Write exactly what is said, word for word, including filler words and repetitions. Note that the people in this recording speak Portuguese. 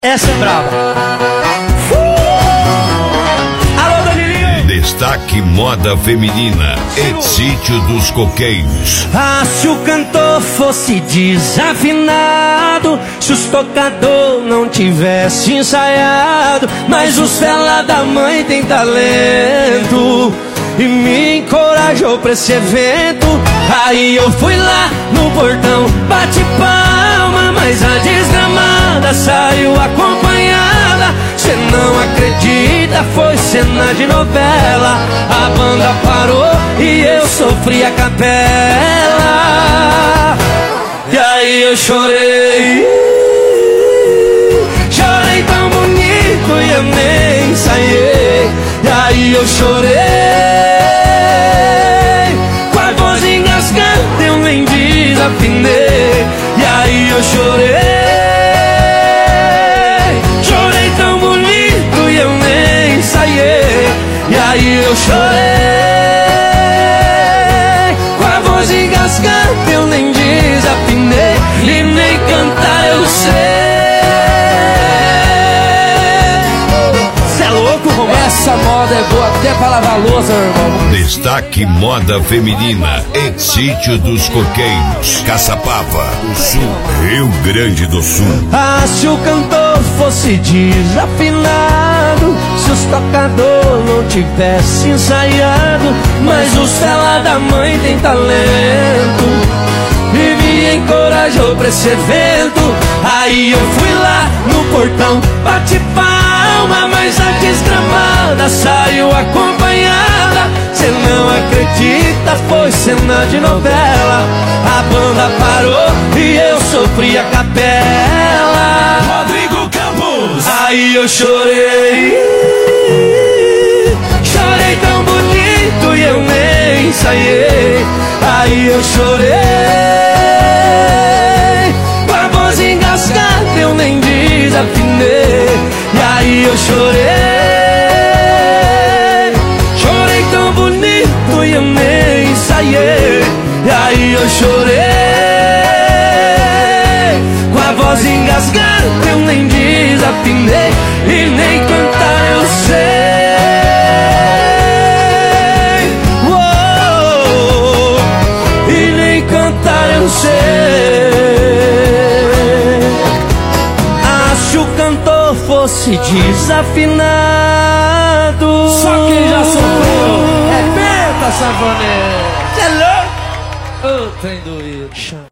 Essa é brava. Uh! Alô, Danilinho! Destaque moda feminina e Sítio dos Coqueiros. Ah, se o cantor fosse desafinado, se os tocador não tivesse ensaiado, mas os fela da mãe tem talento e me encorajou pra esse evento. Aí eu fui lá no portão, bate palma, mas a desgramada saiu acompanhada. Cê não acredita, foi cena de novela. A banda parou e eu sofri a capela. E aí eu chorei, chorei tão bonito e eu nem ensaiei. E aí eu chorei, com a voz engasgada eu nem desafinei. E aí eu chorei, chorei tão bonito e eu nem ensaiei. E aí eu chorei, com a voz engasgada eu nem desafinei. E nem cantar eu sei. Essa moda é boa até pra lavar louça, meu irmão. Destaque moda feminina e Sítio dos Coqueiros, Caçapava, do Sul, Rio Grande do Sul. Ah, se o cantor fosse desafinado, se os tocador não tivesse ensaiado, mas os fela da mãe tem talento e me encorajou pra esse evento. Aí eu fui lá no portão, bate palma, mas a desgramada saiu acompanhada. Cê não acredita, foi cena de novela. A banda parou e eu sofri a capela. Rodrigo Campos. Aí eu chorei, chorei tão bonito e eu nem ensaiei. Aí eu chorei, com a voz engasgada eu nem desafinei. E aí eu chorei, chorei tão bonito e eu nem ensaiei. E aí eu chorei, com a voz engasgada eu nem desafinei. E nem cantar eu sei. Uou, e nem cantar eu sei. Ah, se o cantor fosse desafinado, só quem já sofreu é penta, sanfoneiro. Cê é louco? Ô, trem doído.